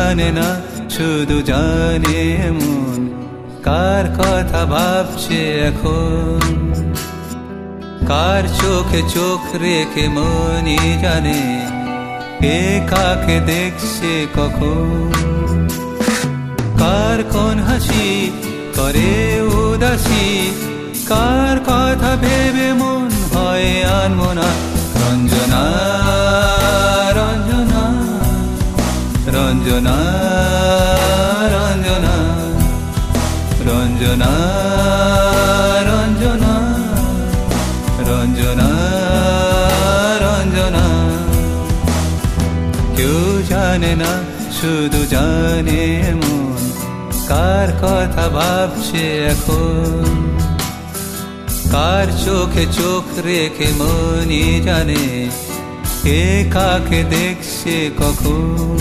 জানে না শুধু জানে মন কার কথা ভাবছে এখন। কার চোখে চোখ রেখে মনই জানে কে কাকে দেখছে কখন। কার কোন হাসি করে উদাসী, কার কথা ভেবে মন হয় আনমনা। রঞ্জনা রঞ্জনা রঞ্জনা রঞ্জনা রঞ্জনা রঞ্জনা রঞ্জনা রঞ্জনা। কেউ জানে না শুধু জানে মন কার কথা ভাবছে এখন। কার চোখে চোখ রেখে মনই জানে কে কাকে দেখছে কখন।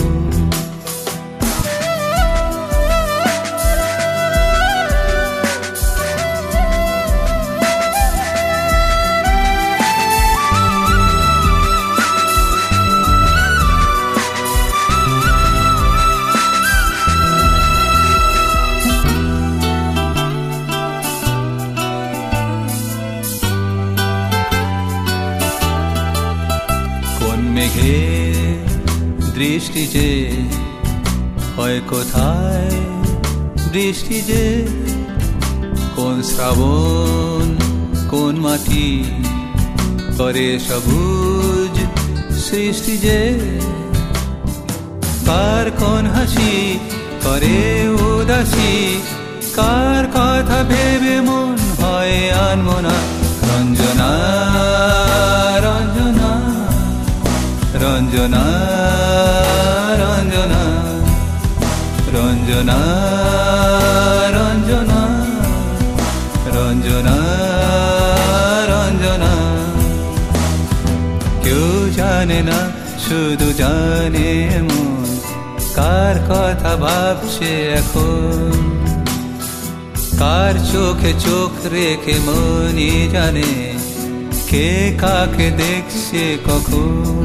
মেঘে দৃষ্টি যে হয় কোথায় বৃষ্টি যে, কোন শ্রাবণ কোন মাটি করে সবুজ সৃষ্টি যে। কার কোন হাসি করে উদাসী, কার কথা ভেবে মন হয় আনমনা। রঞ্জনা রঞ্জনা রঞ্জনা রঞ্জনা রঞ্জনা রঞ্জনা রঞ্জনা রঞ্জনা। কেউ জানে না শুধু জানে মন কার কথা ভাবছে এখন। কার চোখে চোখ রেখে মনই জানে কে কাকে দেখছে কখন।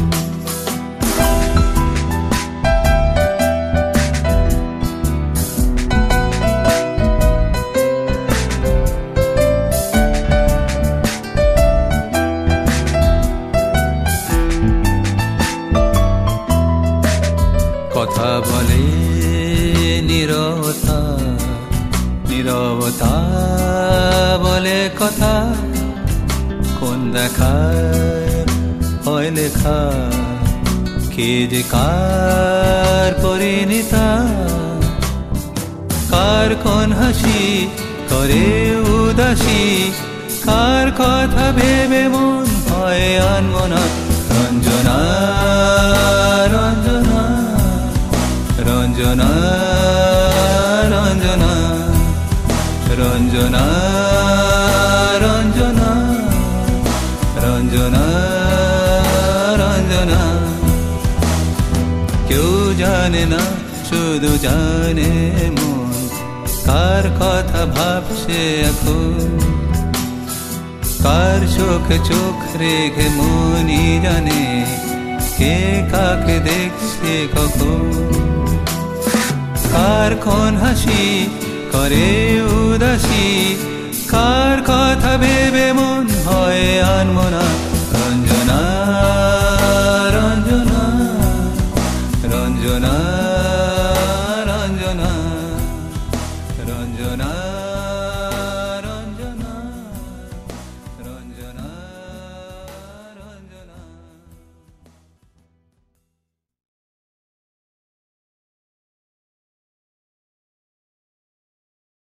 কথা বলে নীরবতা, নীরবতা বলে কথা। কোন দেখায় হয় লেখা কে যে কার পরিণীতা। কার কোন হাসি করে উদাসী, কার কথা ভেবে মন হয় আনমনা। রঞ্জনা রঞ্জনা রঞ্জনা রঞ্জনা রঞ্জনা রঞ্জনা রঞ্জনা রঞ্জনা। কেউ জানে না শুধু জানে মন কার কথা ভাবছে এখন। কার চোখে চোখ রেখে মনই জানে কে কাকে দেখছে কখন। কার কোন হাসি করে উদাসী, কার কথা ভেবে মন হয়